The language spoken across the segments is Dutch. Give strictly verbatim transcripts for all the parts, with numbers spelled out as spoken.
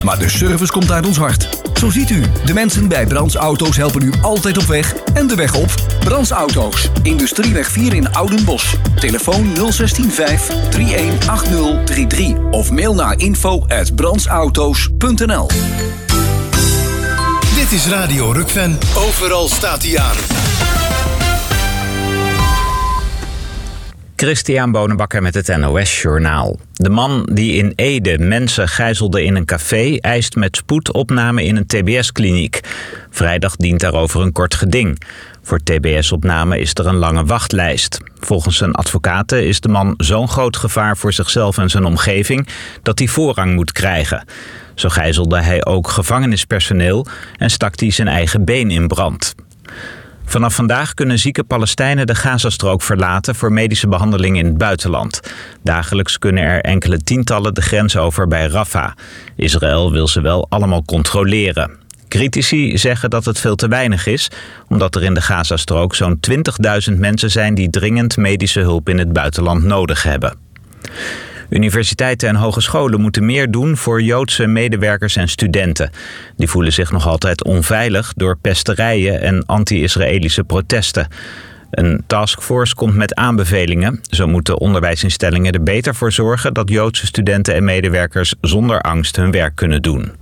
Maar de service komt uit ons hart. Zo ziet u, de mensen bij Brands Auto's helpen u altijd op weg en de weg op. Brands Auto's, Industrieweg vier in Oudenbosch. Telefoon nul zes vijf drie een acht nul drie drie of mail naar info at brandsauto's punt n l. Dit is Radio Rukven. Overal staat hij aan. Christian Bonenbakker met het N O S-journaal. De man die in Ede mensen gijzelde in een café eist met spoed opname in een T B S-kliniek. Vrijdag dient daarover een kort geding. Voor T B S-opname is er een lange wachtlijst. Volgens zijn advocaten is de man zo'n groot gevaar voor zichzelf en zijn omgeving dat hij voorrang moet krijgen. Zo gijzelde hij ook gevangenispersoneel en stak hij zijn eigen been in brand. Vanaf vandaag kunnen zieke Palestijnen de Gazastrook verlaten voor medische behandeling in het buitenland. Dagelijks kunnen er enkele tientallen de grens over bij Rafah. Israël wil ze wel allemaal controleren. Critici zeggen dat het veel te weinig is, omdat er in de Gazastrook zo'n twintigduizend mensen zijn die dringend medische hulp in het buitenland nodig hebben. Universiteiten en hogescholen moeten meer doen voor Joodse medewerkers en studenten. Die voelen zich nog altijd onveilig door pesterijen en anti-Israëlische protesten. Een taskforce komt met aanbevelingen. Zo moeten onderwijsinstellingen er beter voor zorgen dat Joodse studenten en medewerkers zonder angst hun werk kunnen doen.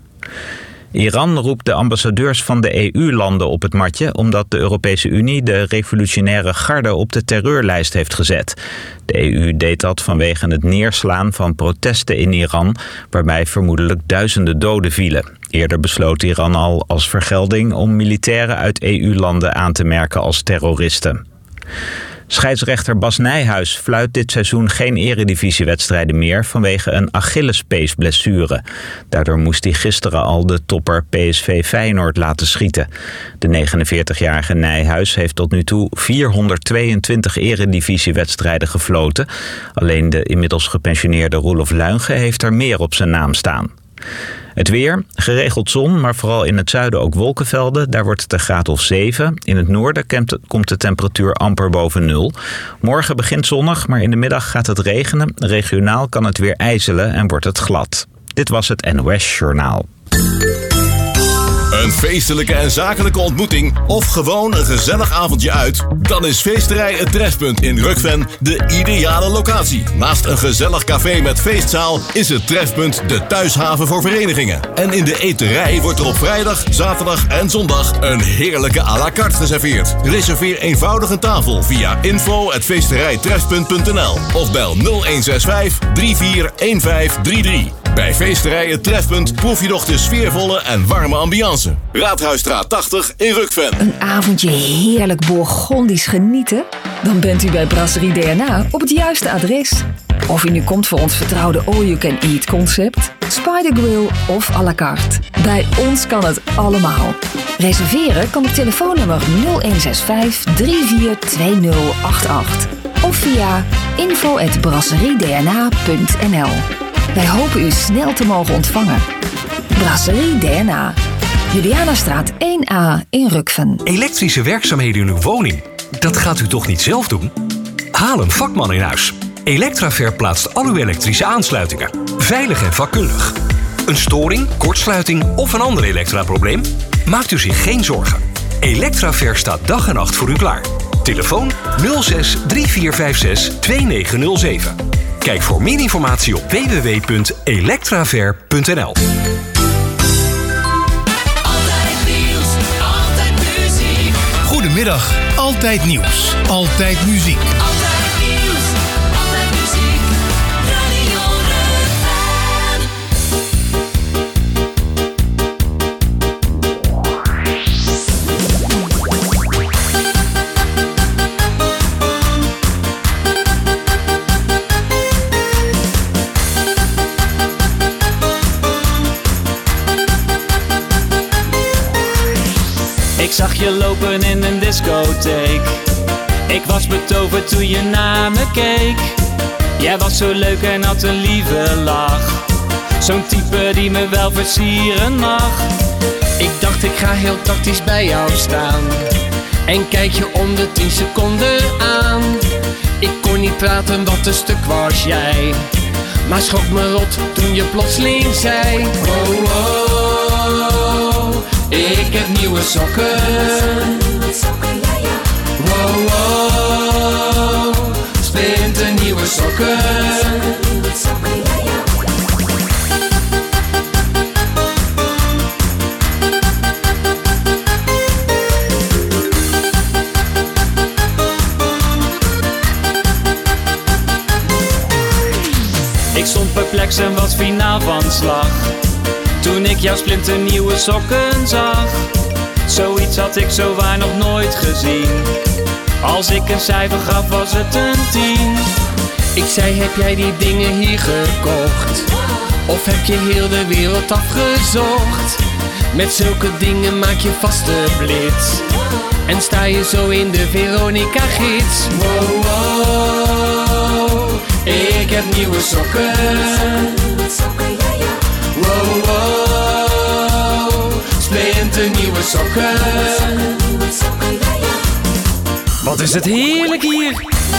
Iran roept de ambassadeurs van de E U-landen op het matje omdat de Europese Unie de revolutionaire garde op de terreurlijst heeft gezet. De E U deed dat vanwege het neerslaan van protesten in Iran, waarbij vermoedelijk duizenden doden vielen. Eerder besloot Iran al als vergelding om militairen uit E U-landen aan te merken als terroristen. Scheidsrechter Bas Nijhuis fluit dit seizoen geen eredivisiewedstrijden meer vanwege een Achillespeesblessure. Daardoor moest hij gisteren al de topper P S V Feyenoord laten schieten. De negenenveertigjarige Nijhuis heeft tot nu toe vierhonderdtweeëntwintig eredivisiewedstrijden gefloten. Alleen de inmiddels gepensioneerde Roelof Luijgen heeft er meer op zijn naam staan. Het weer, geregeld zon, maar vooral in het zuiden ook wolkenvelden. Daar wordt het een graad of zeven. In het noorden komt de temperatuur amper boven nul. Morgen begint zonnig, maar in de middag gaat het regenen. Regionaal kan het weer ijzelen en wordt het glad. Dit was het N O S-journaal. Een feestelijke en zakelijke ontmoeting of gewoon een gezellig avondje uit? Dan is Feesterij Het Trefpunt in Rukven de ideale locatie. Naast een gezellig café met feestzaal is het Trefpunt de thuishaven voor verenigingen. En in de eterij wordt er op vrijdag, zaterdag en zondag een heerlijke à la carte geserveerd. Reserveer eenvoudig een tafel via info at feesterijtrefpunt punt n l of bel nul een zes vijf drie vier een vijf drie drie. Bij Feesterij Het Trefpunt proef je nog de sfeervolle en warme ambiance. Raadhuisstraat tachtig in Rukven. Een avondje heerlijk Bourgondisch genieten? Dan bent u bij Brasserie D N A op het juiste adres. Of u nu komt voor ons vertrouwde all-you-can-eat concept, Spider Grill of à la carte. Bij ons kan het allemaal. Reserveren kan op telefoonnummer nul een zes vijf drie vier twee nul acht acht of via info at brasseriedna punt n l. Wij hopen u snel te mogen ontvangen. Brasserie D N A. Julianastraat één A in Rukven. Elektrische werkzaamheden in uw woning? Dat gaat u toch niet zelf doen? Haal een vakman in huis. Electraver plaatst al uw elektrische aansluitingen. Veilig en vakkundig. Een storing, kortsluiting of een ander elektraprobleem? Maakt u zich geen zorgen. Electraver staat dag en nacht voor u klaar. Telefoon nul zes drie vier vijf zes twee negen nul zeven. Kijk voor meer informatie op w w w punt electraver punt n l. Goedemiddag, altijd nieuws, altijd muziek. Altijd nieuws, altijd muziek, Radio Rukven. Ik zag je lopen in een discotheek. Ik was betoverd toen je naar me keek. Jij was zo leuk en had een lieve lach. Zo'n type die me wel versieren mag. Ik dacht ik ga heel tactisch bij jou staan en kijk je om de tien seconden aan. Ik kon niet praten, wat een stuk was jij. Maar schrok me rot toen je plotseling zei: wow, wow, ik heb nieuwe sokken. Wow, wow, splinternieuwe sokken. Ik stond perplex en was finaal van slag toen ik jouw splinternieuwe sokken zag. Zoiets had ik zowaar nog nooit gezien. Als ik een cijfer gaf was het een tien. Ik zei: heb jij die dingen hier gekocht? Of heb je heel de wereld afgezocht? Met zulke dingen maak je vast de blitz. En sta je zo in de Veronica-gids. Wow, wow, ik heb nieuwe sokken. Wow, wow, splinternieuwe sokken. Wat is het heerlijk hier!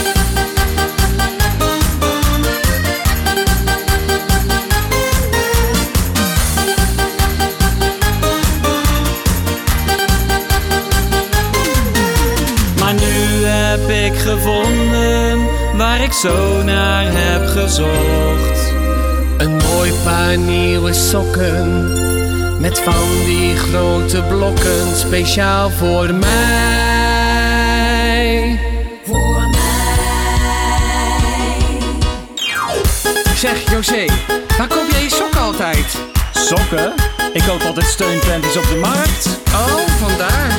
Maar nu heb ik gevonden waar ik zo naar heb gezocht. Een mooi paar nieuwe sokken met van die grote blokken, speciaal voor mij. Voor mij. Zeg José, waar koop jij je sokken altijd? Sokken? Ik koop altijd steunpanties op de markt. Oh, vandaar.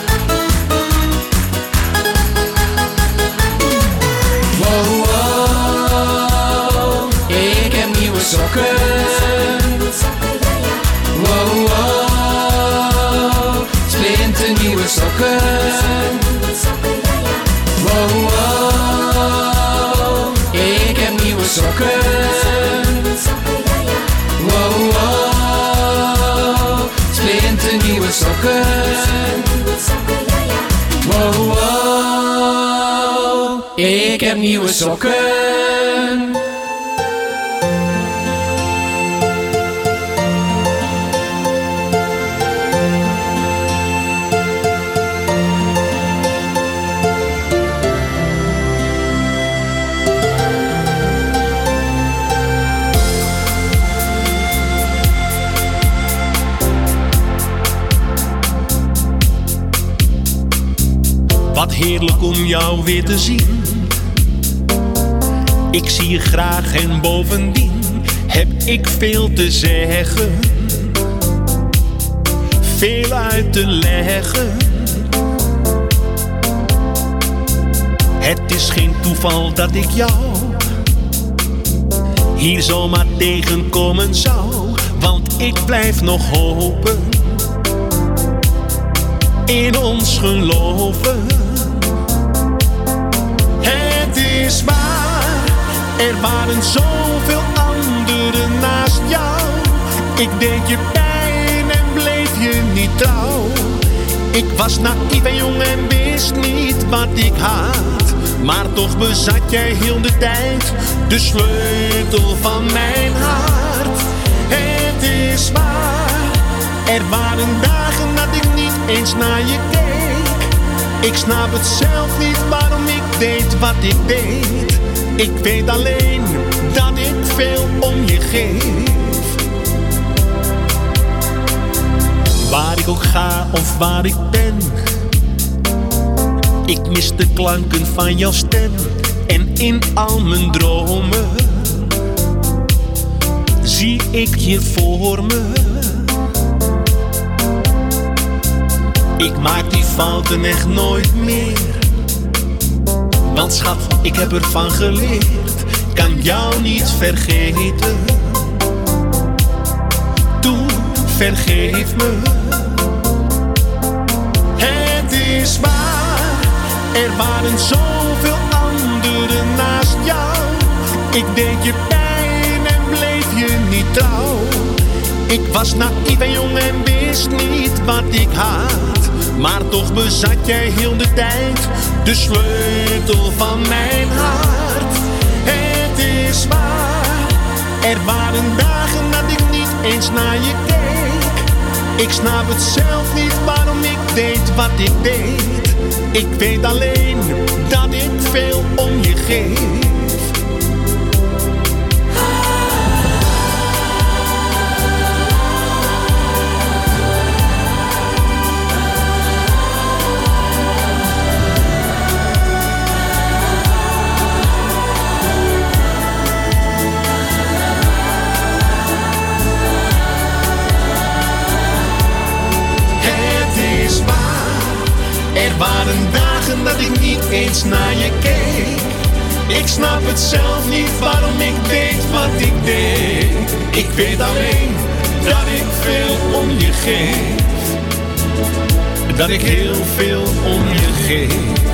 Wow, wow, ik heb nieuwe sokken. Wow, wow, splinternieuwe sokken. Wow, wow, ik heb nieuwe sokken. Wow, wow, splinternieuwe sokken. Wow, wow, ik heb nieuwe sokken. Wat heerlijk om jou weer te zien. Ik zie je graag en bovendien heb ik veel te zeggen. Veel uit te leggen. Het is geen toeval dat ik jou hier zomaar tegenkomen zou. Want ik blijf nog hopen, in ons geloven. Het is waar, er waren zoveel anderen naast jou. Ik deed je pijn en bleef je niet trouw. Ik was naïef en jong en wist niet wat ik had. Maar toch bezat jij heel de tijd de sleutel van mijn hart. Het is waar, er waren dagen dat ik niet eens naar je keek. Ik snap het zelf niet waarom ik deed wat ik deed. Ik weet alleen dat ik veel om je geef. Waar ik ook ga of waar ik ben, ik mis de klanken van jouw stem. En in al mijn dromen zie ik je voor me. Ik maak die fouten echt nooit meer. Want schat, ik heb ervan geleerd. Kan jou niet vergeten. Doe, vergeef me. Het is waar, er waren zoveel anderen naast jou. Ik deed je pijn en bleef je niet trouw. Ik was naïef en jong en wist niet wat ik had. Maar toch bezat jij heel de tijd de sleutel van mijn hart. Het is waar, Er waren dagen dat ik niet eens naar je keek. Ik snap het zelf niet waarom ik deed wat ik deed. Ik weet alleen dat ik veel om je geef. Er waren dagen dat ik niet eens naar je keek. Ik snap het zelf niet waarom ik deed wat ik deed. Ik weet alleen dat ik veel om je geef. Dat ik heel veel om je geef.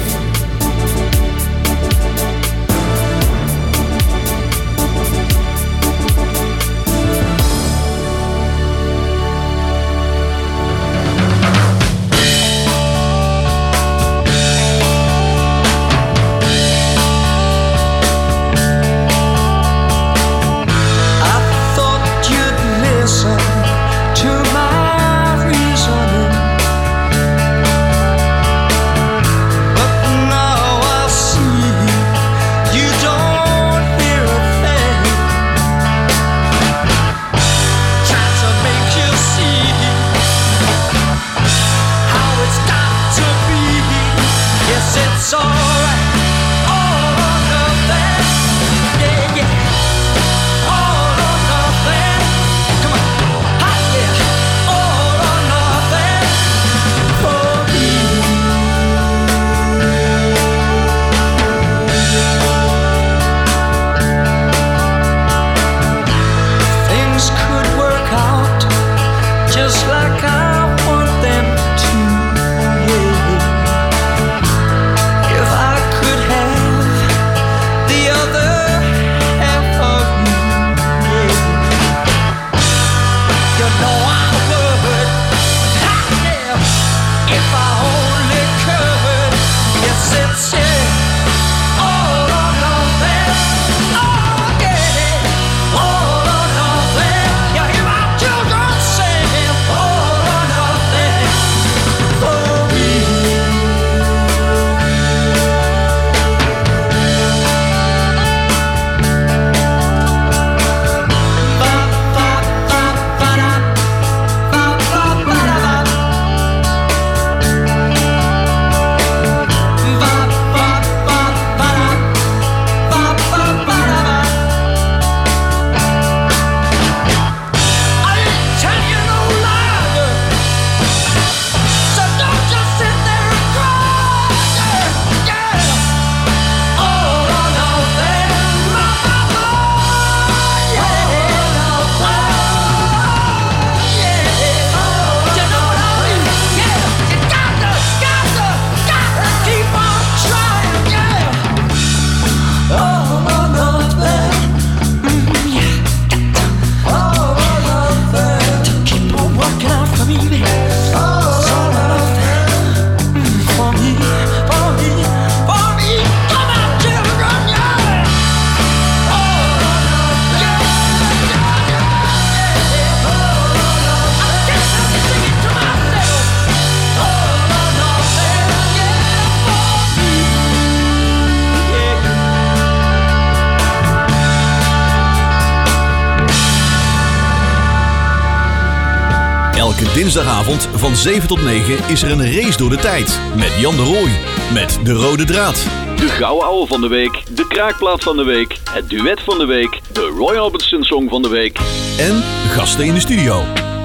Dinsdagavond van zeven tot negen is er een race door de tijd. Met Jan de Rooij. Met de rode draad. De gouden ouwe van de week. De kraakplaat van de week. Het duet van de week. De Roy Orbison song van de week. En gasten in de studio.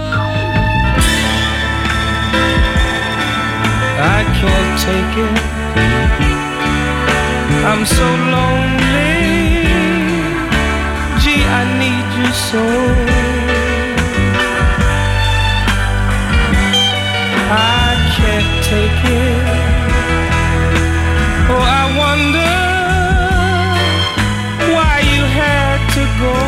I can't take it. I'm so lonely. Gee, I need you so. I can't take it. Oh, I wonder why you had to go.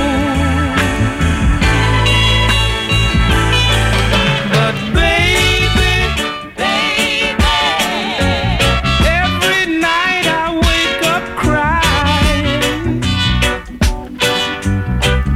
But baby, baby, every night I wake up crying.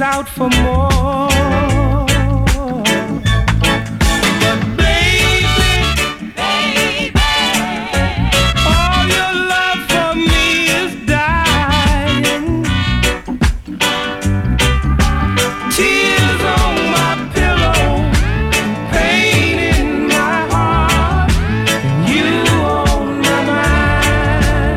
out for more. But baby, baby, all your love for me is dying. Tears on my pillow, pain in my heart, and you on my mind.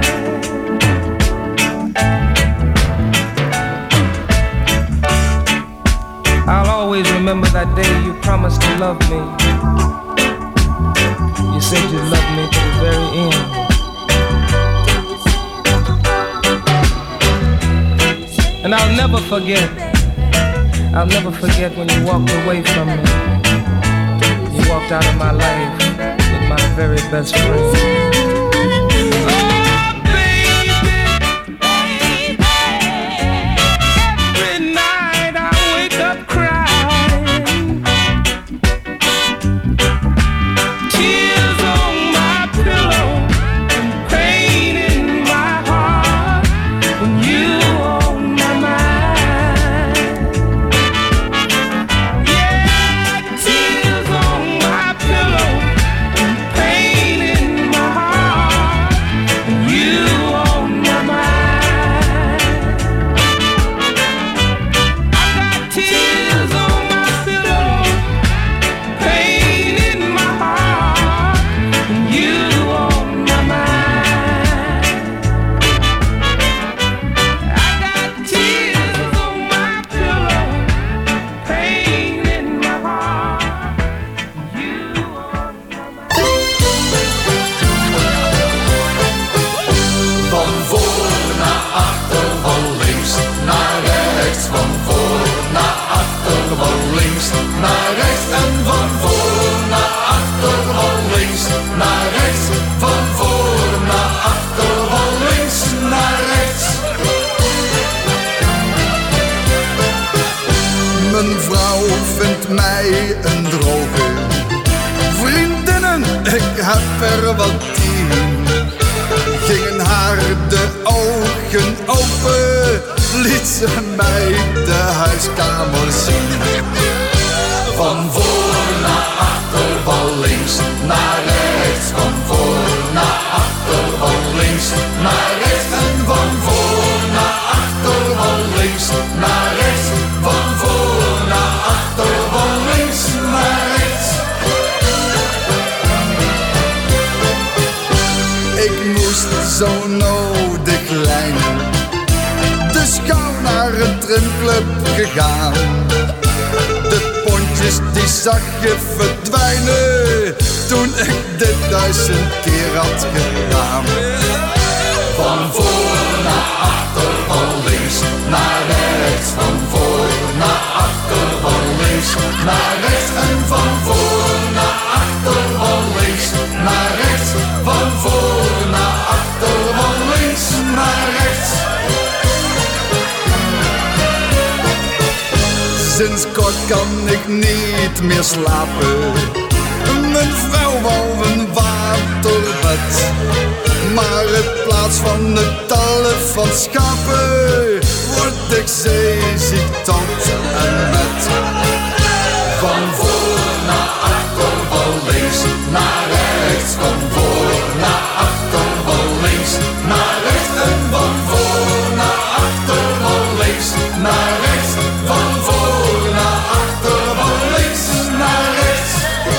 I'll always remember that day you promised to love me. You said you'd love me to the very end. And I'll never forget, I'll never forget when you walked away from me. You walked out of my life with my very best friend. Mijn vrouw vindt mij een droge. Vriendinnen, ik heb er wat tien. Gingen haar de ogen open, liet ze mij de huiskamer zien. Van voor naar achter, van links naar rechts. Van voor naar achter, van links naar rechts. En van voor naar achter, van links naar rechts. Van voor naar achter, van links naar rechts. Ik moest zo nodig lijnen, dus gauw naar een trimclub gegaan. De pontjes die zag je verdwijnen, toen ik dit duizend keer had gedaan. Van voor naar achter, van links naar rechts. Van voor naar achter, van links naar rechts. En van voor naar achter, van links naar rechts. Van voor naar achter, van links naar rechts. Sinds kort kan ik niet meer slapen. Mijn vrouw wou een waterbed, maar in plaats van het tallen van schapen word ik zeeziek tot en met. Van voor naar achter, van links naar rechts. Van voor naar achter, van links naar rechts. En van voor naar achter, van links naar rechts. Van voor naar achter, van links naar rechts.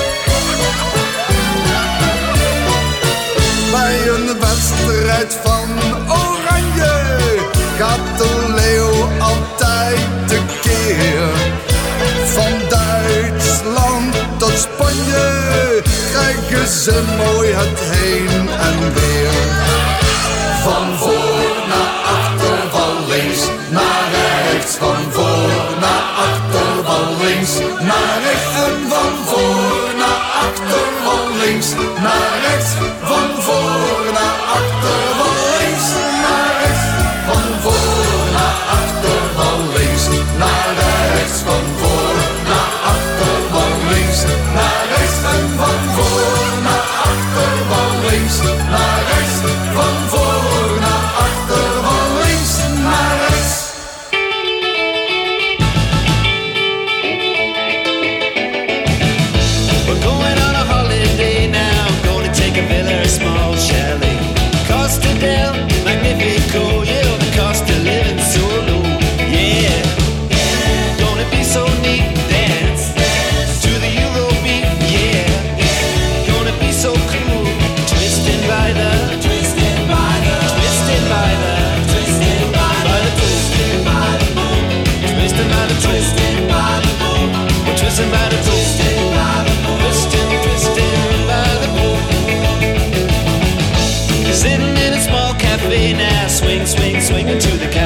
Bij een wedstrijd van Oranje gaat de leeuw altijd tekeer. Van Duitsland tot Spanje krijgen ze mooi het heen en weer. Van voor naar achter, van links naar rechts. Van voor naar achter, van links naar rechts. En van voor naar achter, van links naar rechts. Van voor naar achter, van links naar rechts. Van voor naar achter, van links naar rechts. Van voor naar achter, van links naar rechts. En van voor naar achter, van links naar rechts. Van voor naar achter, van links naar rechts.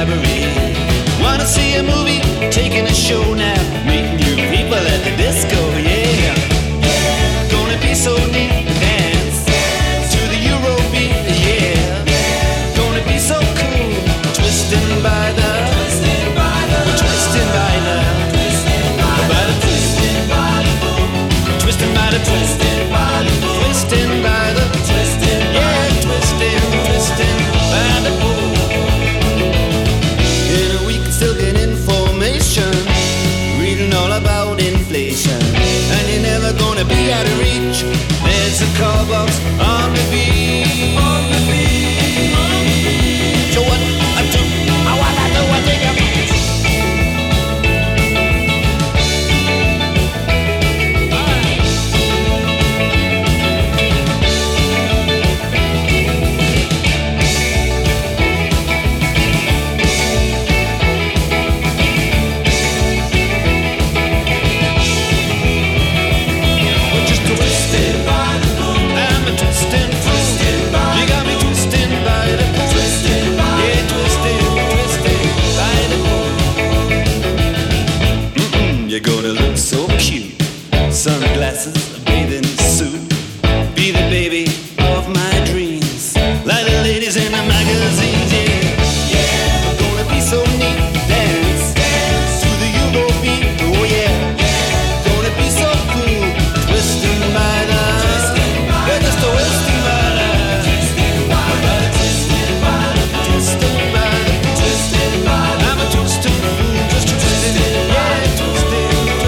cabaret. Wanna see a movie, taking a show now, meeting new people at the disco, yeah. Gonna be so neat, dance to the Eurobeat, yeah. Gonna be so cool, twisting by the, twisting by the, twisting by the, by the twisting by the, twisting by the, twisting by the, twisting by the, twisting, yeah, twisting, twisting by the pool. In a week, still get information, reading all about inflation, and you're never gonna be out of reach. There's a car box on the beach. On the beach. So what I do, I what I do, I think about. You're gonna look so cute, sunglasses, a bathing suit, be the baby of my dreams, like the ladies in the magazines, yeah. Yeah, gonna be so neat, dance, dance to the Eurobeat, oh yeah. Gonna be so cool, twisting by the, yeah, just twisting by the, twisting by the, twisting by the, twisting by the, twisting by the, I'm a twisting fool, just twisting, yeah, twisting.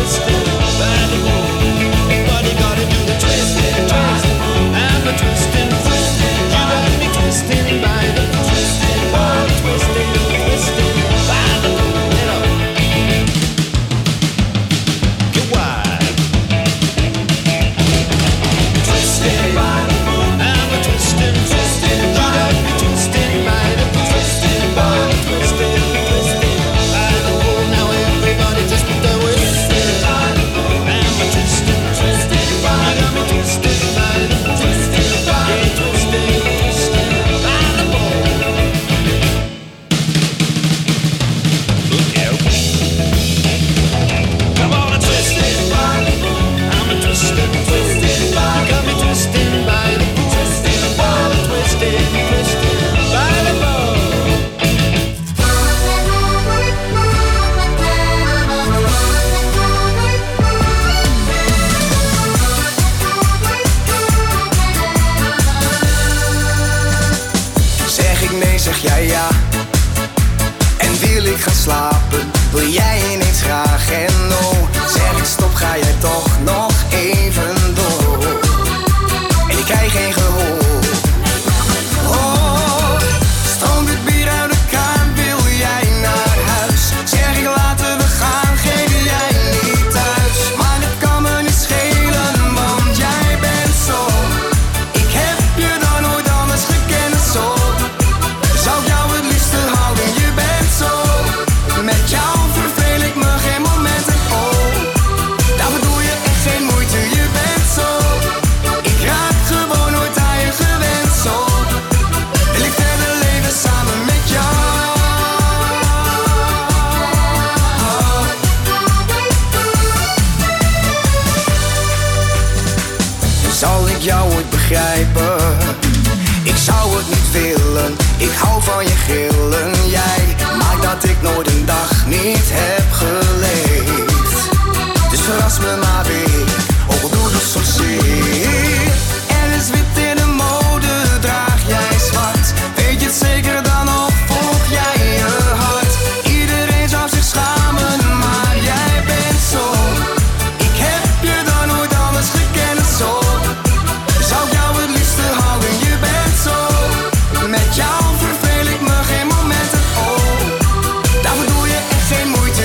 Everybody gotta do the twisting, twisting. I'm a twisting, twisting. You got me twisting by the twisting, oh, twisting, twisting by the little. Get wide. Twisting by the moon. I'm a twisting, twisting. You got me twisting by the twisting, oh, twisting, twisting by the moon. Now everybody just put their twisting. Zeg jij ja, en wil ik gaan slapen, wil jij ineens graag en no. Zeg ik stop, ga jij toch nog even door, en ik krijg geen gehoor. Oh, stroomt het bier uit de kraan, wil jij naar huis? Zeg ik laten we gaan, geef jij niet thuis. Maar het kan me niet schelen, want jij bent zo. Ik heb je dan nooit anders gekend zo. Zou ik jou het liefste houden, je bent zo. Met jou verveel ik me geen moment en oh. Daar bedoel je echt geen moeite, je bent zo. Ik raak gewoon nooit aan je gewend zo. Wil ik verder leven samen met jou. Zal ik jou ooit begrijpen? Ik zou het niet willen, ik hou van je gillen. Jij maakt dat ik nooit een dag niet heb geleefd. Dus verras me maar weer, ook al doe het soms zeer. Er is wit in de mode, draag jij zwart. Weet je het zeker dan of volg jij je hart? Iedereen zou zich schamen, maar jij bent zo. Ik heb je dan nooit anders gekend zo. Zou ik jou het liefste houden, je bent zo. Met jou verveel ik me geen momenten, oh. Daar bedoel je echt geen moeite,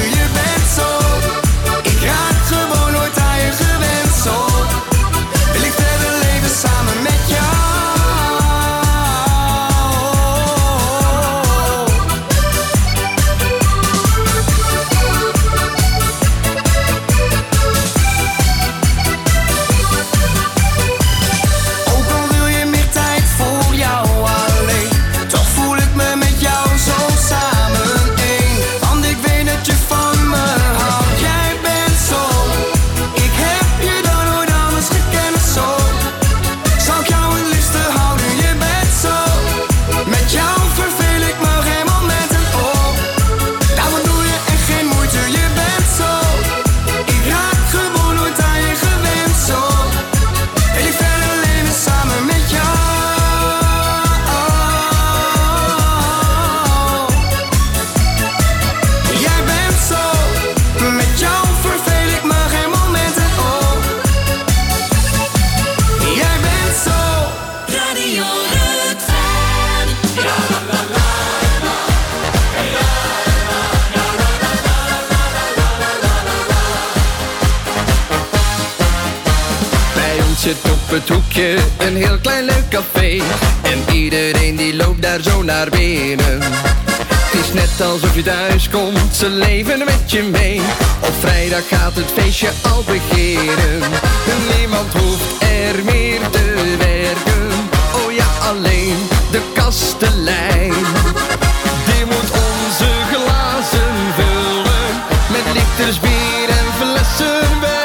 zit op het hoekje een heel klein leuk café. En iedereen die loopt daar zo naar binnen. Het is net alsof je thuis komt, ze leven met je mee. Op vrijdag gaat het feestje al beginnen. Niemand hoeft er meer te werken. Oh ja, alleen de kastelein. Die moet onze glazen vullen met liters bier en flessen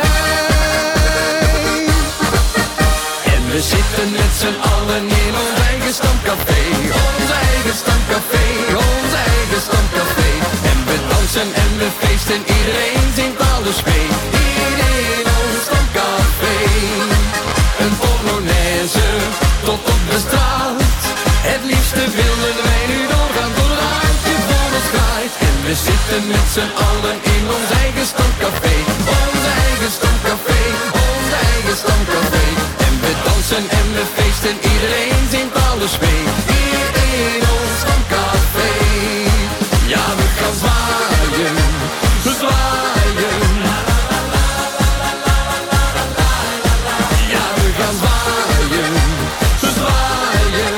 wijn. En we zitten met z'n allen in ons eigen stamcafé. Ons eigen stamcafé, ons eigen stamcafé. En we dansen en we feesten, iedereen zingt alles mee. Hier in ons stamcafé. Een polonaise tot op de straat. Het liefste willen wij nu doorgaan door het hartje voor ons draait. En we zitten met z'n allen in ons eigen stamcafé. Ons eigen stamcafé, ons eigen stamcafé. En we dansen en we feesten, iedereen zingt alles mee. Hier in ons stamcafé. Ja, we gaan zwaaien, we zwaaien. Ja, we gaan zwaaien, we zwaaien.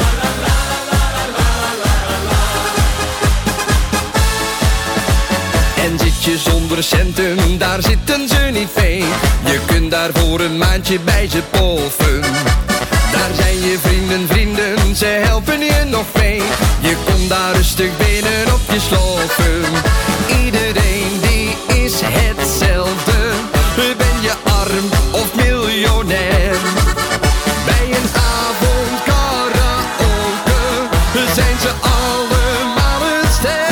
En zit je zonder centen, daar zitten ze niet veel. Je kunt daar voor een maandje bij ze poffen. Daar zijn je vrienden, vrienden, ze helpen je nog mee. Je komt daar rustig binnen op je sloffen. Iedereen die is hetzelfde. Ben je arm of miljonair? Bij een avond karaoke zijn ze allemaal een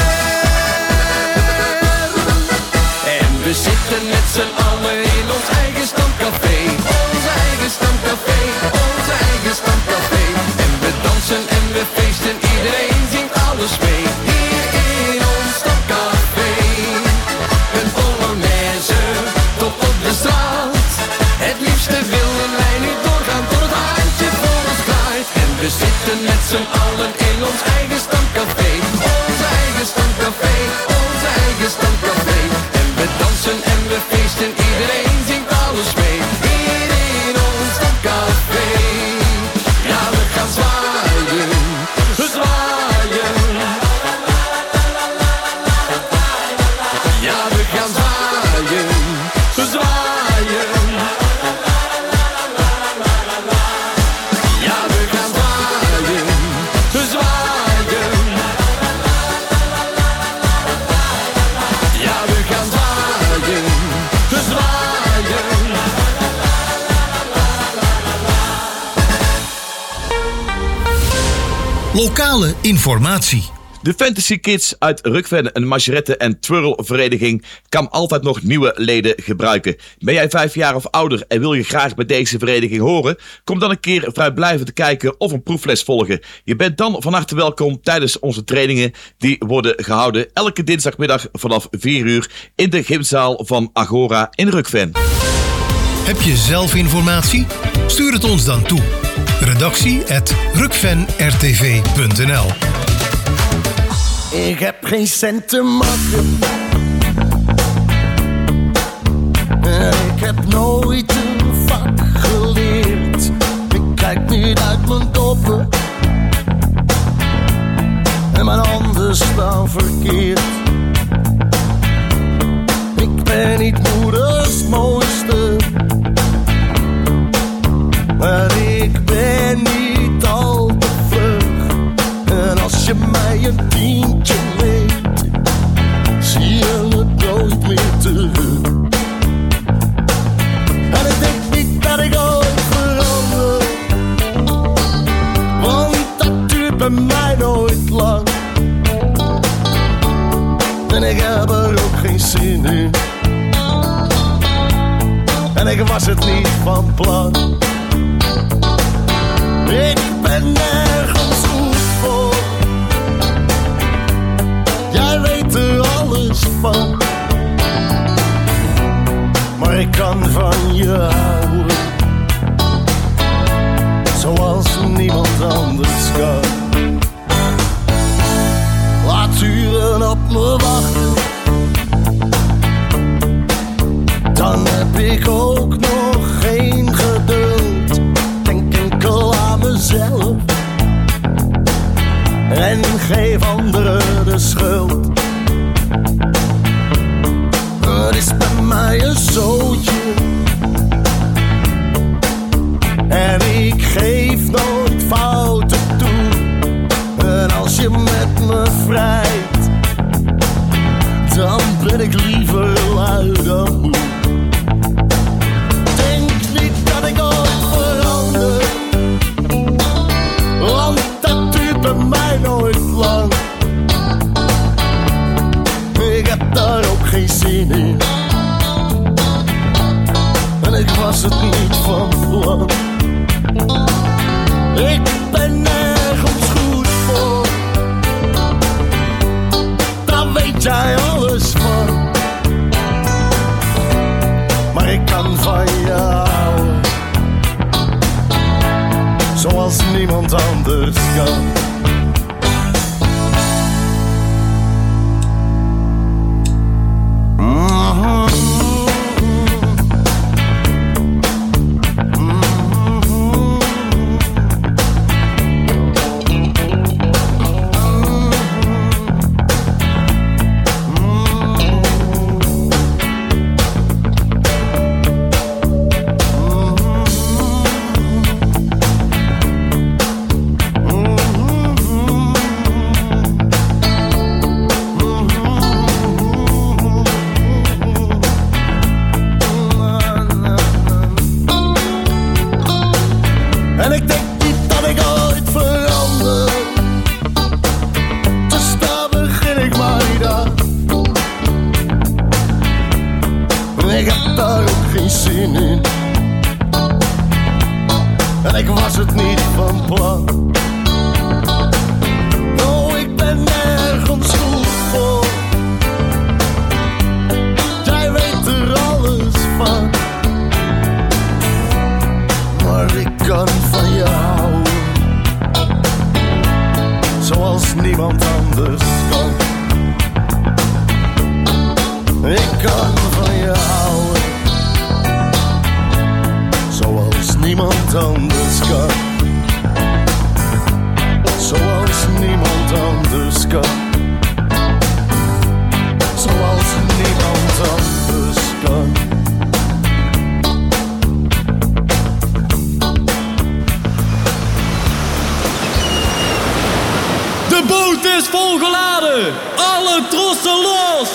ster. En we zitten met z'n allen in ons eigen stamcafé. Ons eigen stamcafé, ons eigen stamcafé. En we dansen en we feesten, iedereen zingt alles mee. Hier in ons stamcafé. Een polonaise tot op de straat. Het liefste willen wij nu doorgaan door het hartje voor ons draait. En we zitten met z'n allen in ons eigen stamcafé. Ons eigen stamcafé, ons eigen stamcafé. En we dansen en we feesten, iedereen zingt alles mee. Hier in ons stamcafé. Ja, we gaan zwaaien, we zwaaien. Ja, we gaan zwaaien, we zwaaien. Ja, we gaan zwaaien, we zwaaien. Ja, we gaan zwaaien, we zwaaien. Lokale informatie. De Fantasy Kids uit Rukven, een marcherette- en twirlvereniging, kan altijd nog nieuwe leden gebruiken. Ben jij vijf jaar of ouder en wil je graag bij deze vereniging horen? Kom dan een keer vrijblijvend kijken of een proefles volgen. Je bent dan van harte welkom tijdens onze trainingen. Die worden gehouden elke dinsdagmiddag vanaf vier uur in de gymzaal van Agora in Rukven. Heb je zelf informatie? Stuur het ons dan toe. Redactie at rukven r t v punt n l. Ik heb geen cent te makken. Ik heb nooit een vak geleerd. Ik kijk niet uit mijn doppen. En mijn handen staan verkeerd. Ik ben niet moeders mooiste. Maar ik ben niet al te vlug. En als je mij een tientje leent, zie je het nooit meer terug. En ik denk niet dat ik ooit verander, want dat duurt bij mij nooit lang. En ik heb er ook geen zin in. En ik was het niet van plan. Ik ben nergens goed voor. Jij weet er alles van. Maar ik kan van je houden, zoals niemand anders kan. Laat uren op me wachten, dan heb ik ook nog geen geduld. ben ik liever lui dan moe. Denk niet dat ik ooit verander, want dat duurt bij mij nooit lang. Ik heb daar ook geen zin in, en ik was het niet van plan. Ik ben nergens goed voor, daar weet jij alles van. Maar ik kan van je houden, zoals niemand anders kan. En ik denk niet dat ik ooit verander, dus daar begin ik maar niet aan. Ik heb daar ook geen zin in, en ik was het niet van plan. Oh, ik ben nergens goed voor, jij weet er alles van. Maar ik kan van je houden, zoals niemand anders kan. Ik kan van je houden, zoals niemand anders kan. Zoals niemand anders kan. Zoals niemand anders kan. De boot is volgeladen! Alle trossen los!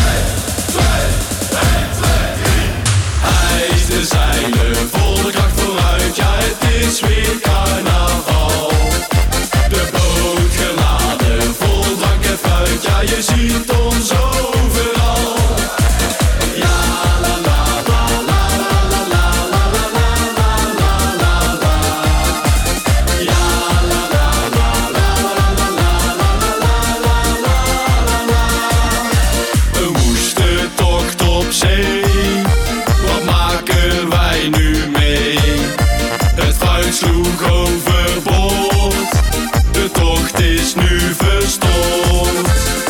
Hijs de zeilen, vol de kracht vooruit, ja het is weer carnaval. De boot geladen, vol drank en fruit, ja je ziet ons overal. Ja la la la la la la la la la la la la la. Ja la la la la la la la la la la la. Een woeste tocht op zee, wat maken wij nu mee? Het fruit sloeg overboord, de tocht is nu verstoord.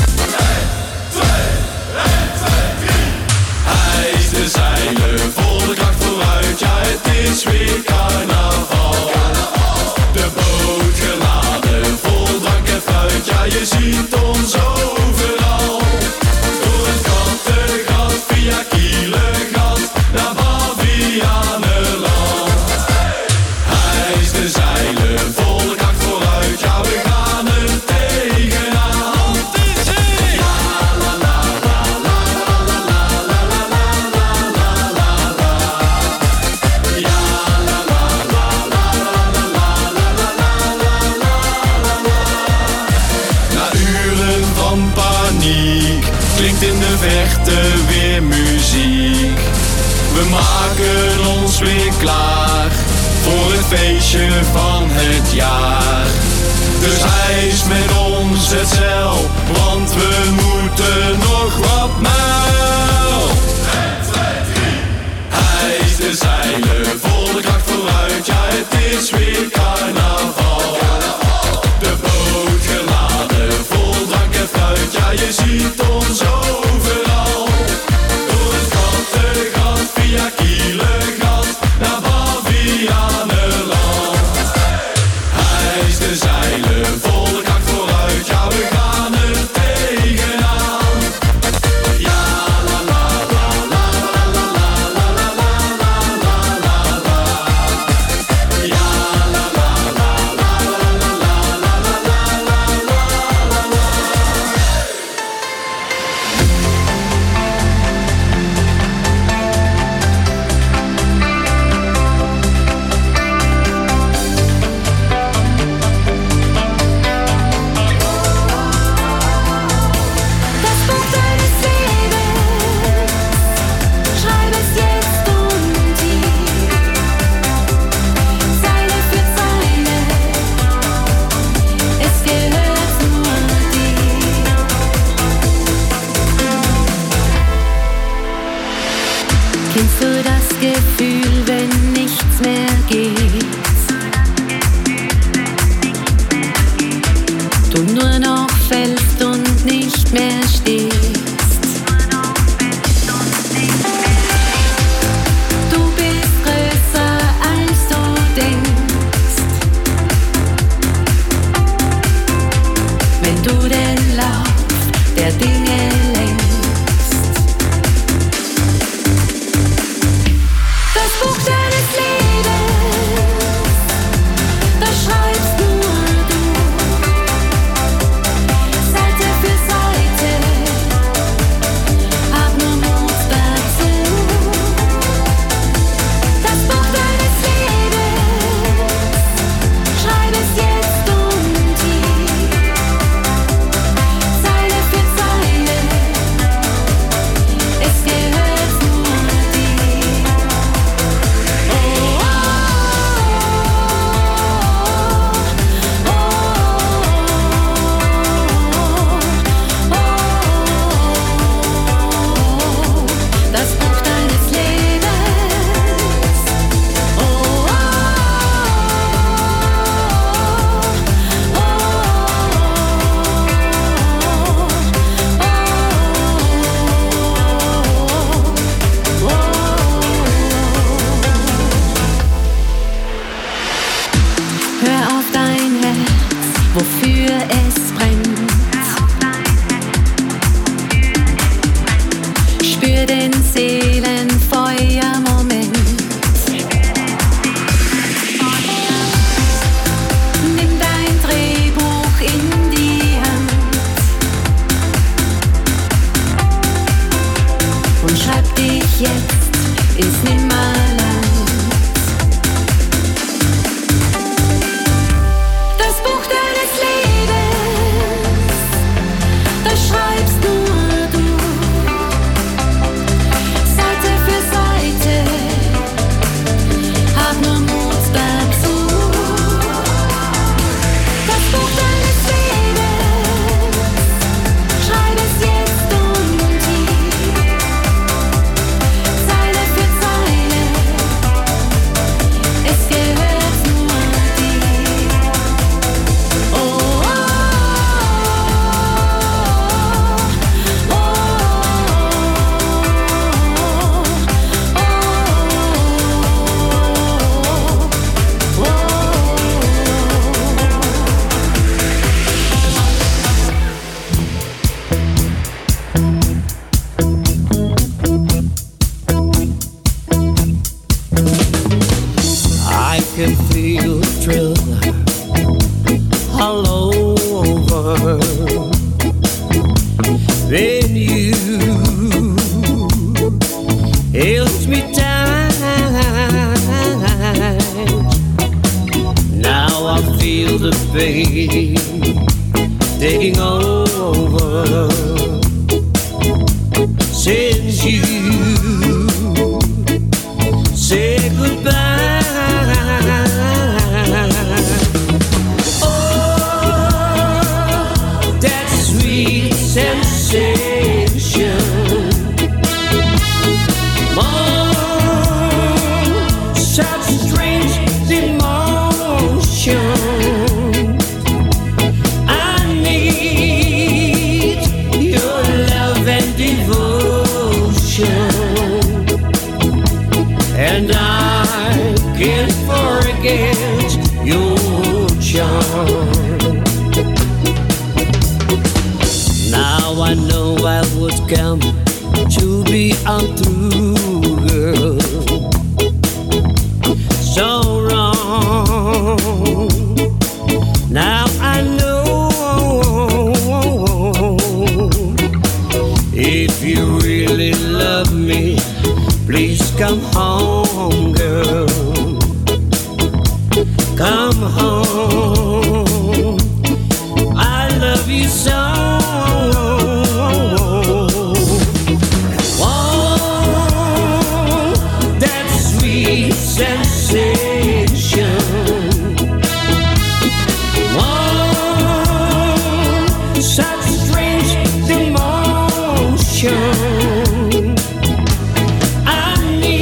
Hijs de zeilen, vol de kracht vooruit, ja het is weer carnaval. De boot geladen, vol drank en fruit, ja je ziet ons overal. Door het Kattegat, via Kielegat, naar Bavianeland. Hijs de zeilen, vol de kracht vooruit, ja we gaan er tegenaan. Ja la la la la la la la la la la la la la. Ja la la la la la la la la la la la. Na uren van paniek klinkt in de verte weer muziek. We maken ons weer klaar voor het feestje van het jaar. Dus hijs met ons het zeil, want we moeten nog wat mijl. Hijs de zeilen, vol de kracht vooruit, ja het is weer carnaval. De boot geladen, vol drank en fruit, ja je ziet ons overal. Door het Kattegat, via Kielegat, naar Bavianeland. Hijs de zeilen, vol de kracht vooruit, ja we gaan er tegenaan. Ja Kennst du das Gefühl, wenn nichts mehr geht? Du nur noch fällst und nicht mehr stehst. Du bist größer als du denkst. Wenn du den Lauf der Dinge lenkst. Das Buch deines Lebens, das schreibst nur du. Seite für Seite, hab nur Mut dazu. Das Buch deines Lebens, schreib es jetzt und hier. Zeile für Zeile, es gehört nur dir. Oh, oh, oh, oh, das Buch deines Lebens. Oh, oh, hör auf dein Herz, wofür es brennt. Spür den Seelenfeuermoment. Nimm dein Drehbuch in die Hand und schreib dich jetzt ins Nimmerland. Das Buch deines Lebens, das schreibst nur du. Seite für Seite, hab nur Mut dazu. Das Buch deines Lebens, schreib es jetzt und hier. Zeile für Zeile, es gehört nur dir. Oh, oh, oh, I can feel the thrill all over. When you held me tight, now I feel the pain taking over. Since you said goodbye, oh, that sweet sensation, oh, such strange emotion. I need your love and devotion. And I can't forget your charm. Now I know I would come to be untrue, girl. So wrong. Now I know if you really love me, please come home, girl. Come home. I love you so. Oh, that sweet sensation. Oh, such strange emotion. I need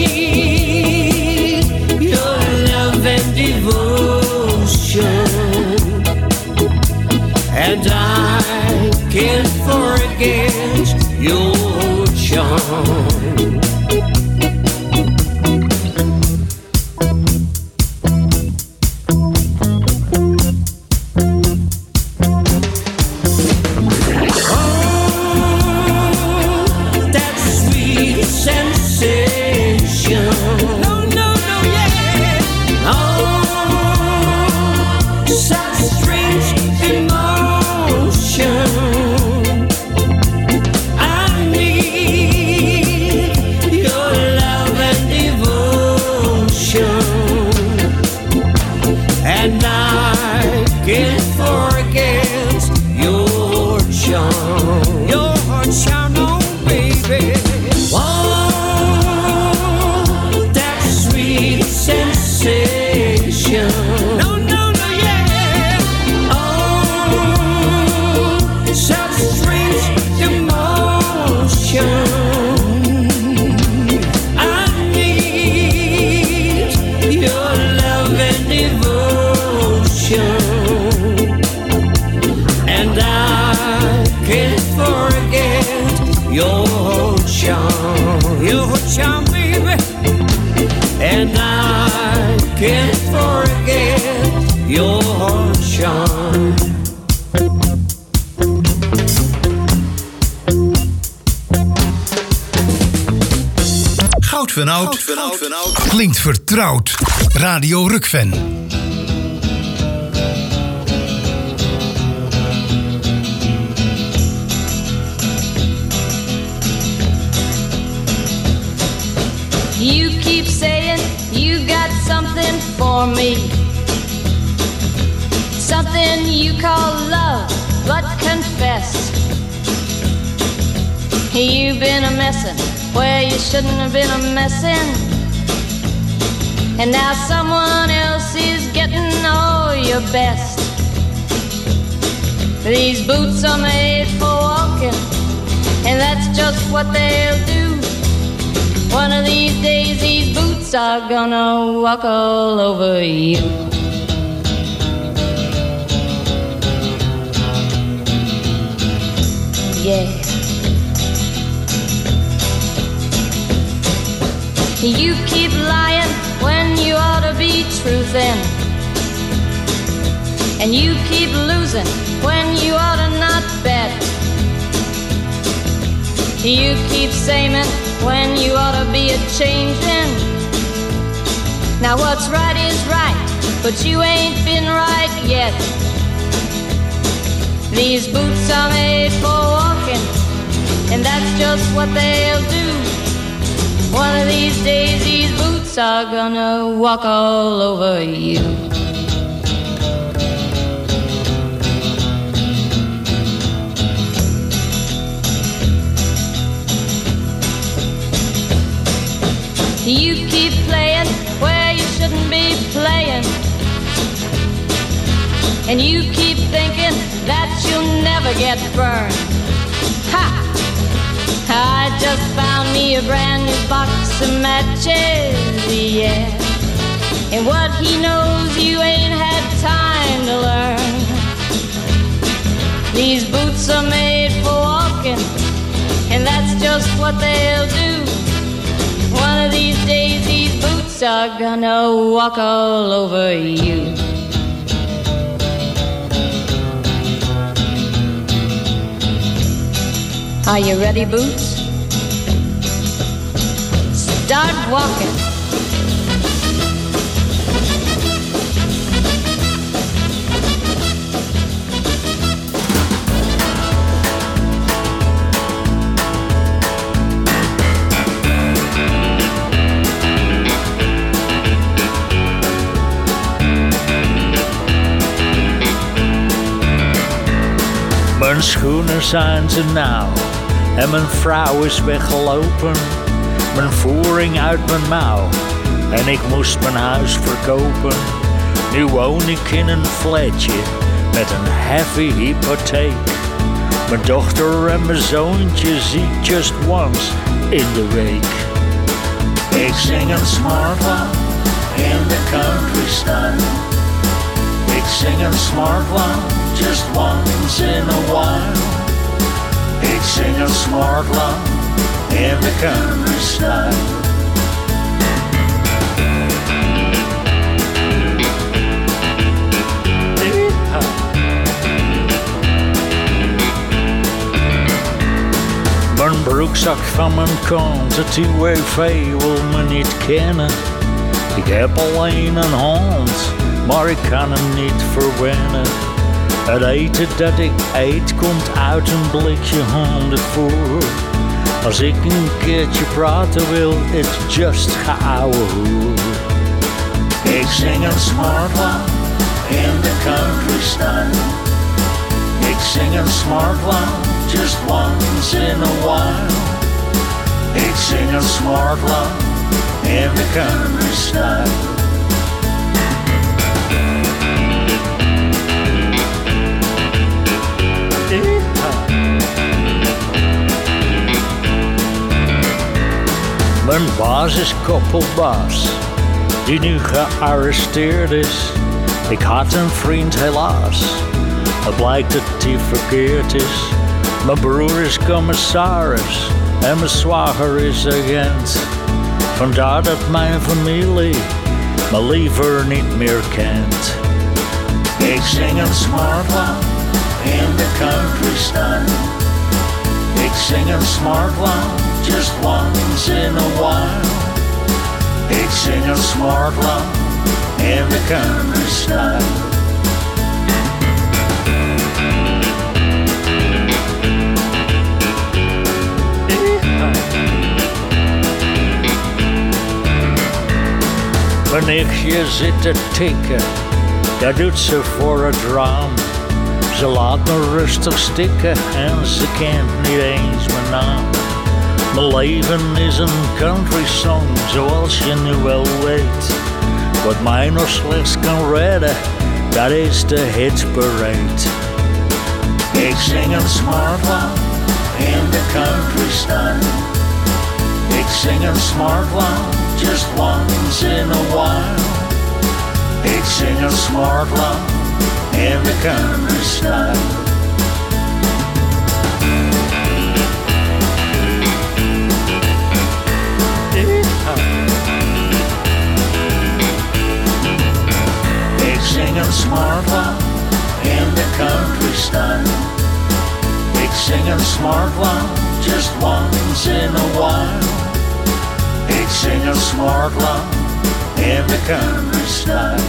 your charm. Van Oud, klinkt vertrouwd. Radio Rukven. You keep saying you got something for me, something you call love, but confess you've been a messin' where you shouldn't have been a messin', and now someone else is getting all your best. These boots are made for walking, and that's just what they'll do. One of these days these boots are gonna walk all over you. Yeah. You keep lying when you ought to be truthin', and you keep losing when you ought to not bet. You keep saying when you ought to be a changin'. Now what's right is right, but you ain't been right yet. These boots are made for walking, and that's just what they'll do. One of these days these boots are gonna walk all over you. You keep playing where you shouldn't be playing, and you keep thinking that you'll never get burned. Ha! I just found me a brand new box of matches, yeah. And what he knows you ain't had time to learn. These boots are made for walking, and that's just what they'll do. One of these days these boots are gonna walk all over you. Are you ready, Boots? Start walking. Mijn schoenen zijn ze nou en mijn vrouw is weggelopen. Mijn voering uit mijn mouw en ik moest mijn huis verkopen. Nu woon ik in een flatje met een heavy hypotheek. Mijn dochter en mijn zoontje zie ik just once in de week. Ik zing een smart one in the country style. Ik zing een smart one just once in a while. Ik zing een smartland in de country style. Mijn broekzak van mijn kant, het two-way wil me niet kennen. Ik heb alleen een hand, maar ik kan hem niet verwennen. Het eten dat ik eet komt uit een blikje honderd voor. Als ik een keertje praten wil, it's just geouwe hoer. Ik zing een smartland in de country style. Ik zing een smartland just once in a while. Ik zing een smartland in de country style. Mijn baas is koppelbaas, die nu gearresteerd is. Ik had een vriend helaas, het blijkt dat hij verkeerd is. Mijn broer is commissaris en mijn zwager is agent. Vandaar dat mijn familie me liever niet meer kent. Ik zing een smartland in de country style. Ik zing een smartland just once in a while. Ik zing een smartland in de country style. Mijn nichtje zit te tikken, dat doet ze voor het raam. Ze laat me rustig stikken en ze kent niet eens mijn naam. Mijn leven is een country song, zoals je nu wel weet. Wat mij nog slechts kan redden, dat is de hitparade. Ik zing een smartland in de country style. Ik zing een smartland just once in a while. Ik zing een smartland in de country style. Ik zing een smartland in de country style. Ik zing een smartland just once in a while. Ik zing een smartland in de country style.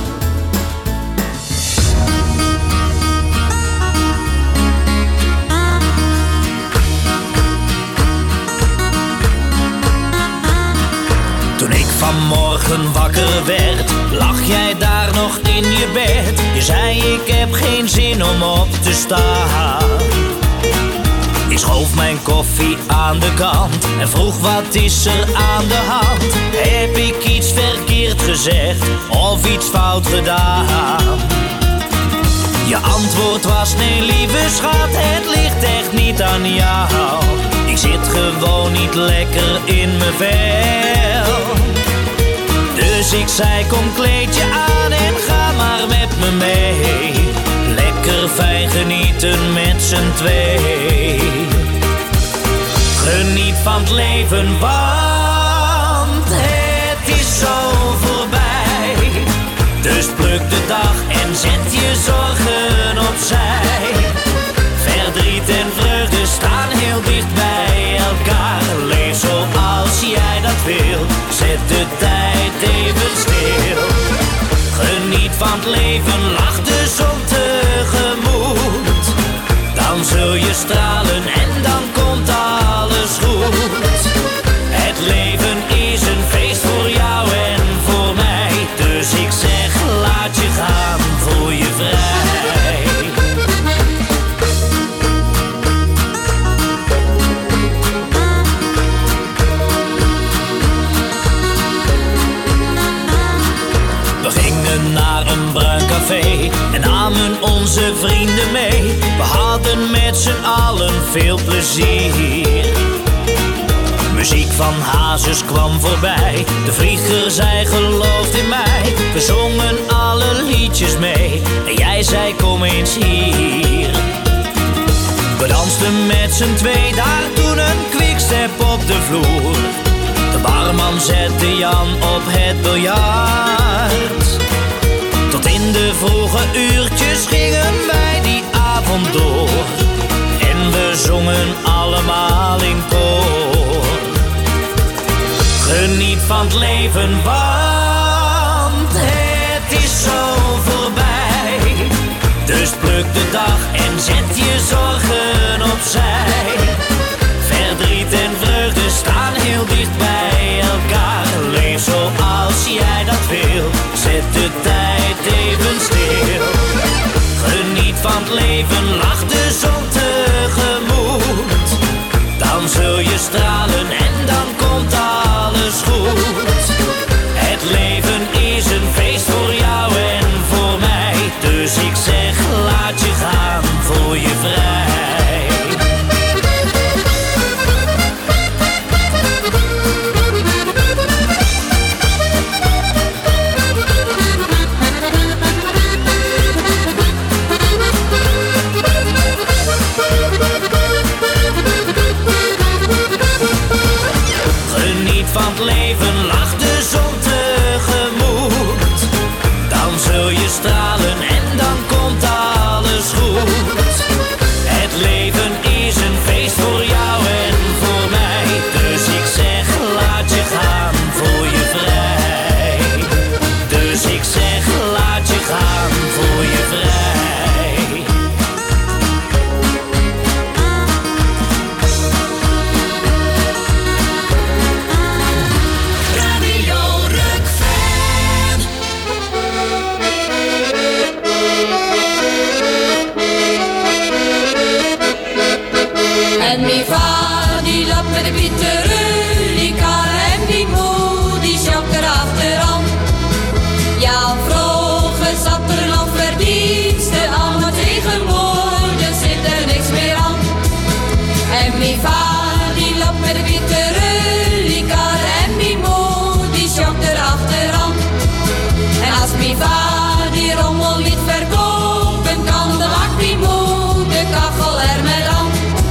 Toen ik vanmorgen wakker werd, lag jij daar nog in je bed. Je zei ik heb geen zin om op te staan. Ik schoof mijn koffie aan de kant en vroeg wat is er aan de hand. Heb ik iets verkeerd gezegd of iets fout gedaan? Je antwoord was nee lieve schat, het ligt echt niet aan jou. Ik zit gewoon niet lekker in mijn vel. Dus ik zei kom kleed je aan en ga maar met me mee. Lekker fijn genieten met z'n twee. Geniet van het leven, want het is zo voorbij. Dus pluk de dag en zet je zorgen opzij. Verdriet en vreugde staan heel dicht bij elkaar. Leef zoals jij dat wil, zet de tijd even stil. Geniet van het leven, lach de zon tegemoet. Dan zul je stralen en dan komt alles goed. Het leven is een feest voor jou en voor mij. Dus ik zeg laat je gaan, voel je vrij. We gingen naar een bruin café en namen onze vrienden mee. We hadden met z'n allen veel plezier. Muziek van Hazes kwam voorbij. De vlieger zei geloof in mij. We zongen alle liedjes mee en jij zei kom eens hier. We dansten met z'n twee daar toen een quickstep op de vloer. De barman zette Jan op het biljart. Tot in de vroege uurtjes gingen wij die avond door. En we zongen allemaal in koor. Geniet van het leven, want het is zo voorbij. Dus pluk de dag en zet je zorgen opzij. Verdriet en vreugde staan heel dicht bij elkaar. Leef zoals jij dat wil, zet de tijd even stil. Geniet van het leven, lach de zon tegemoet. Dan zul je stralen en dan komt alles goed. Het leven is een feest voor jou en voor mij. Dus ik zeg, laat je gaan, voel je vrij. Geniet van het leven, lach de zon tegemoet. Dan zul je stralen en dan komt alles goed. Het leven is een feest voor jou en voor mij. Dus ik zeg, laat je gaan, voel je vrij. Dus ik zeg, laat je gaan, voel je vrij. Radio Rukven. En mi va die lap met de bittere likar en mi moe die sjouwt erachteraan. Ja, vroeger zat er nog verdienste aan, maar tegenwoordig zit er niks meer aan. En mi va die lap met de bittere likar en mi moe die sjouwt erachteraan. En als mi va die rommel niet verkopen kan, dan maakt mi moe de kachel er met aan.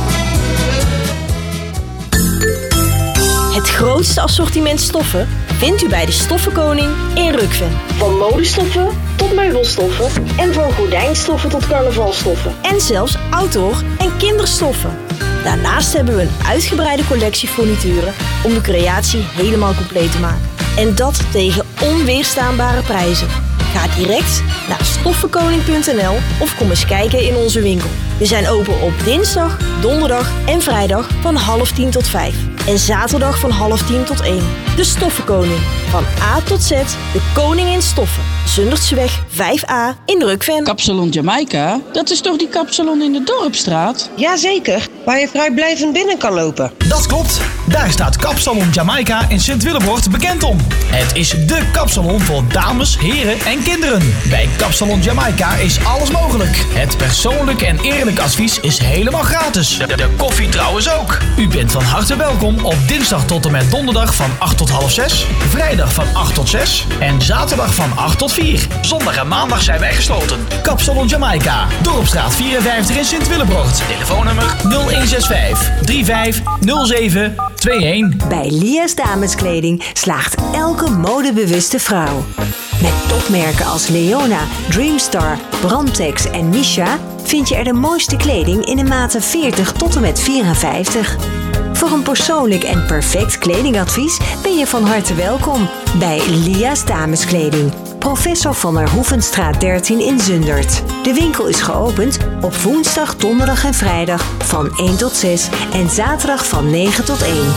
Het grootste assortiment stoffen vindt u bij de Stoffenkoning in Rukven. Van modestoffen tot meubelstoffen en van gordijnstoffen tot carnavalstoffen. En zelfs outdoor- en kinderstoffen. Daarnaast hebben we een uitgebreide collectie furnituren om de creatie helemaal compleet te maken. En dat tegen onweerstaanbare prijzen. Ga direct naar stoffenkoning punt n l of kom eens kijken in onze winkel. We zijn open op dinsdag, donderdag en vrijdag van half tien tot vijf. En zaterdag van half tien tot één. De Stoffenkoning. Van A tot Z, de koning in stoffen. Zundertseweg vijf a in Rukven. Kapsalon Jamaica? Dat is toch die kapsalon in de Dorpstraat? Jazeker, waar je vrijblijvend binnen kan lopen. Dat klopt. Daar staat Kapsalon Jamaica in Sint-Willebroort bekend om. Het is dé kapsalon voor dames, heren en kinderen. Bij Kapsalon Jamaica is alles mogelijk. Het persoonlijk en eerlijk advies is helemaal gratis. De, de koffie trouwens ook. U bent van harte welkom op dinsdag tot en met donderdag van acht tot half zes. Vrijdag van acht tot zes. En zaterdag van acht tot vier. Zondag en maandag zijn wij gesloten. Kapsalon Jamaica. Dorpstraat vierenvijftig in Sint-Willebroort. Telefoonnummer nul een zes vijf drie vijf nul zeven twee een. Bij Lia's Dameskleding slaagt elke modebewuste vrouw. Met topmerken als Leona, Dreamstar, Brandtex en Misha vind je er de mooiste kleding in de maten veertig tot en met vierenvijftig. Voor een persoonlijk en perfect kledingadvies ben je van harte welkom bij Lia's Dameskleding. Professor van der Hoevenstraat dertien in Zundert. De winkel is geopend op woensdag, donderdag en vrijdag van één tot zes en zaterdag van negen tot één.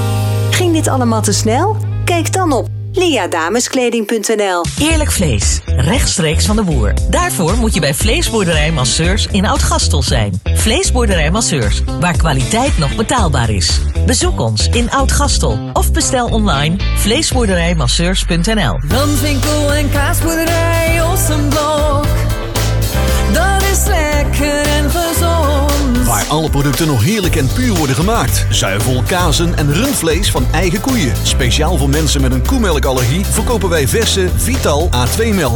Ging dit allemaal te snel? Kijk dan op lia dameskleding punt n l. Eerlijk vlees, rechtstreeks van de boer. Daarvoor moet je bij Vleesboerderij Masseurs in Oud-Gastel zijn. Vleesboerderij Masseurs, waar kwaliteit nog betaalbaar is. Bezoek ons in Oud-Gastel of bestel online vleesboerderijmasseurs punt n l. Landwinkel en kaasboerderij Ossenblok. Dat is lekker en gezond. Waar alle producten nog heerlijk en puur worden gemaakt. Zuivel, kazen en rundvlees van eigen koeien. Speciaal voor mensen met een koemelkallergie verkopen wij verse Vital A twee melk.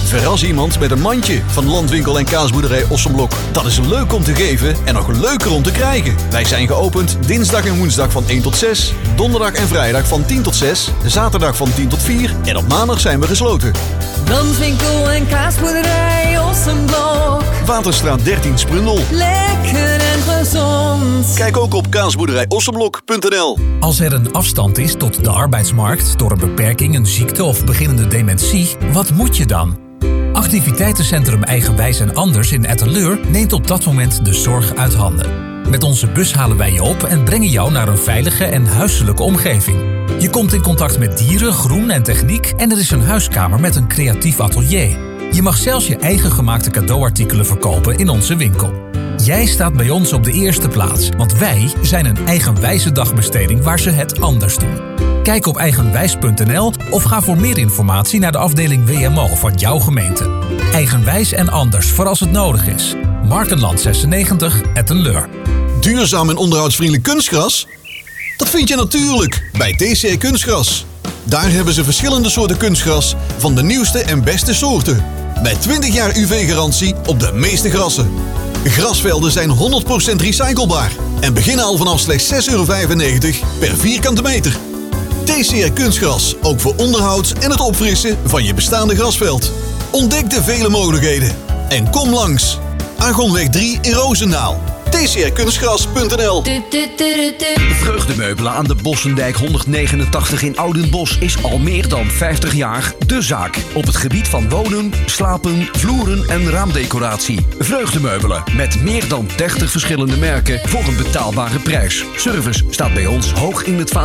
Verras iemand met een mandje van Landwinkel en Kaasboerderij Ossenblok. Dat is leuk om te geven en nog leuker om te krijgen. Wij zijn geopend dinsdag en woensdag van één tot zes, donderdag en vrijdag van tien tot zes, zaterdag van tien tot vier en op maandag zijn we gesloten. Landwinkel en Kaasboerderij Ossenblok. Waterstraat dertien Sprundel. Lekker en gezond. Kijk ook op kaasboerderij ossenblok punt n l. Als er een afstand is tot de arbeidsmarkt door een beperking, een ziekte of beginnende dementie, wat moet je dan? Activiteitencentrum Eigenwijs en Anders in Etteleur neemt op dat moment de zorg uit handen. Met onze bus halen wij je op en brengen jou naar een veilige en huiselijke omgeving. Je komt in contact met dieren, groen en techniek en er is een huiskamer met een creatief atelier. Je mag zelfs je eigen gemaakte cadeauartikelen verkopen in onze winkel. Jij staat bij ons op de eerste plaats, want wij zijn een eigenwijze dagbesteding waar ze het anders doen. Kijk op eigenwijs punt n l of ga voor meer informatie naar de afdeling W M O van jouw gemeente. Eigenwijs en Anders voor als het nodig is. Markenland zesennegentig, Etteleur. Duurzaam en onderhoudsvriendelijk kunstgras? Dat vind je natuurlijk bij T C R Kunstgras. Daar hebben ze verschillende soorten kunstgras van de nieuwste en beste soorten. Met twintig jaar U V-garantie op de meeste grassen. Grasvelden zijn honderd procent recyclebaar en beginnen al vanaf slechts zes euro vijfennegentig per vierkante meter. T C R Kunstgras, ook voor onderhoud en het opfrissen van je bestaande grasveld. Ontdek de vele mogelijkheden en kom langs. Argonweg drie in Roosendaal. T C R kunstgras punt n l. Vreugdemeubelen aan de Bossendijk honderdnegenentachtig in Oudenbosch is al meer dan vijftig jaar de zaak. Op het gebied van wonen, slapen, vloeren en raamdecoratie. Vreugdemeubelen met meer dan dertig verschillende merken voor een betaalbare prijs. Service staat bij ons hoog in het vaandel.